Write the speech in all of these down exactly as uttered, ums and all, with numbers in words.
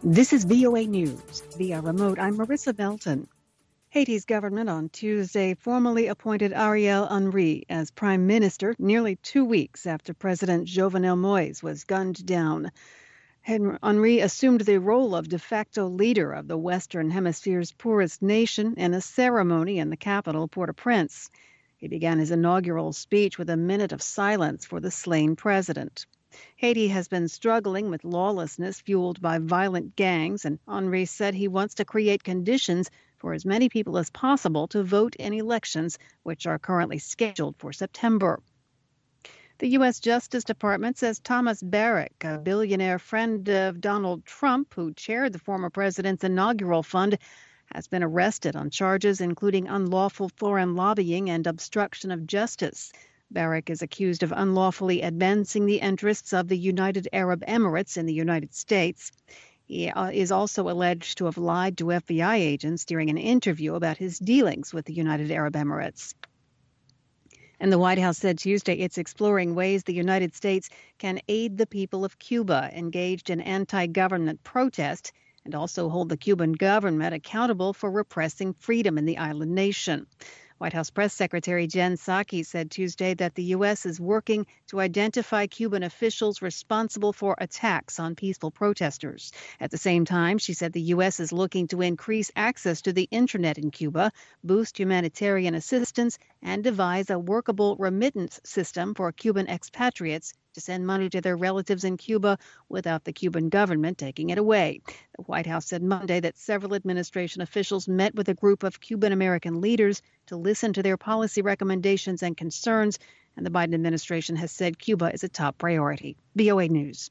This is V O A News. Via remote, I'm Marissa Belton. Haiti's government on Tuesday formally appointed Ariel Henry as prime minister nearly two weeks after President Jovenel Moïse was gunned down. Henry assumed the role of de facto leader of the Western Hemisphere's poorest nation in a ceremony in the capital, Port-au-Prince. He began his inaugural speech with a minute of silence for the slain president. Haiti has been struggling with lawlessness fueled by violent gangs, and Henry said he wants to create conditions for as many people as possible to vote in elections, which are currently scheduled for September. The U S Justice Department says Thomas Barrack, a billionaire friend of Donald Trump, who chaired the former president's inaugural fund, has been arrested on charges including unlawful foreign lobbying and obstruction of justice. Barrack is accused of unlawfully advancing the interests of the United Arab Emirates in the United States. He uh, is also alleged to have lied to F B I agents during an interview about his dealings with the United Arab Emirates. And the White House said Tuesday it's exploring ways the United States can aid the people of Cuba engaged in anti-government protest and also hold the Cuban government accountable for repressing freedom in the island nation. White House Press Secretary Jen Psaki said Tuesday that the U S is working to identify Cuban officials responsible for attacks on peaceful protesters. At the same time, she said the U S is looking to increase access to the internet in Cuba, boost humanitarian assistance, and devise a workable remittance system for Cuban expatriates to send money to their relatives in Cuba without the Cuban government taking it away. The White House said Monday that several administration officials met with a group of Cuban-American leaders to listen to their policy recommendations and concerns, and the Biden administration has said Cuba is a top priority. V O A News.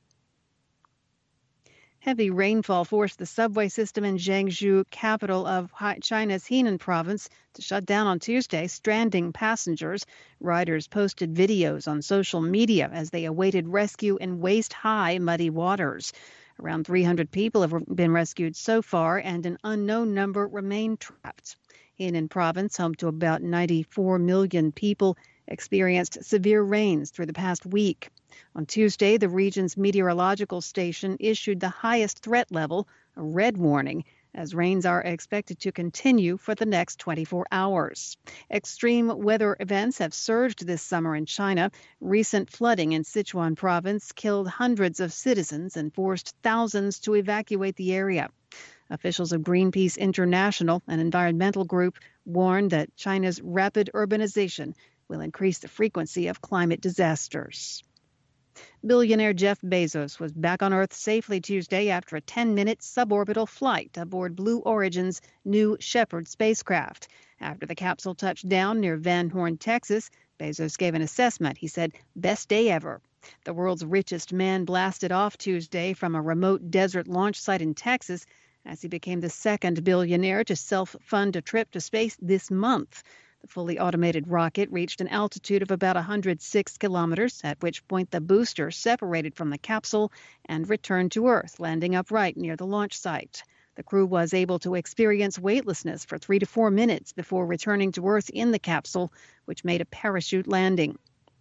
Heavy rainfall forced the subway system in Jiangsu, capital of China's Henan province, to shut down on Tuesday, stranding passengers. Riders posted videos on social media as they awaited rescue in waist-high muddy waters. Around three hundred people have been rescued so far, and an unknown number remain trapped. Henan province, home to about ninety-four million people, experienced severe rains through the past week. On Tuesday, the region's meteorological station issued the highest threat level, a red warning, as rains are expected to continue for the next twenty-four hours. Extreme weather events have surged this summer in China. Recent flooding in Sichuan province killed hundreds of citizens and forced thousands to evacuate the area. Officials of Greenpeace International, an environmental group, warned that China's rapid urbanization will increase the frequency of climate disasters. Billionaire Jeff Bezos was back on Earth safely Tuesday after a ten-minute suborbital flight aboard Blue Origin's New Shepard spacecraft. After the capsule touched down near Van Horn, Texas, Bezos gave an assessment. He said, "Best day ever." The world's richest man blasted off Tuesday from a remote desert launch site in Texas as he became the second billionaire to self-fund a trip to space this month. The fully automated rocket reached an altitude of about one hundred six kilometers, at which point the booster separated from the capsule and returned to Earth, landing upright near the launch site. The crew was able to experience weightlessness for three to four minutes before returning to Earth in the capsule, which made a parachute landing.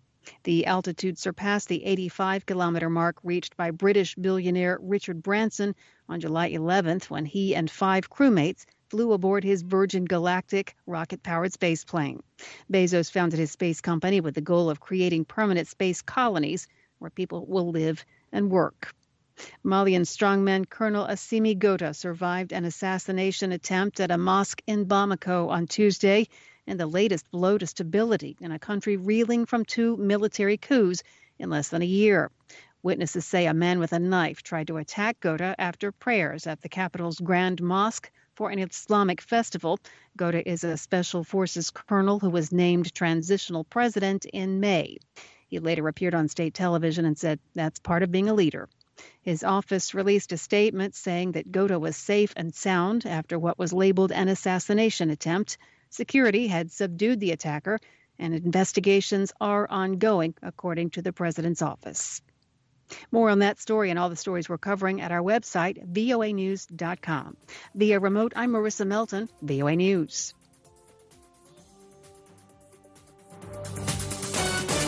The altitude surpassed the eighty-five kilometer mark reached by British billionaire Richard Branson on July eleventh when he and five crewmates flew aboard his Virgin Galactic rocket-powered spaceplane. Bezos founded his space company with the goal of creating permanent space colonies where people will live and work. Malian strongman Colonel Assimi Goïta survived an assassination attempt at a mosque in Bamako on Tuesday, and the latest blow to stability in a country reeling from two military coups in less than a year. Witnesses say a man with a knife tried to attack Goïta after prayers at the capital's Grand Mosque for an Islamic festival. Goïta is a special forces colonel who was named transitional president in May. He later appeared on state television and said that's part of being a leader. His office released a statement saying that Goïta was safe and sound after what was labeled an assassination attempt. Security had subdued the attacker, and investigations are ongoing, according to the president's office. More on that story and all the stories we're covering at our website, V O A news dot com. Via remote, I'm Marissa Melton, V O A News.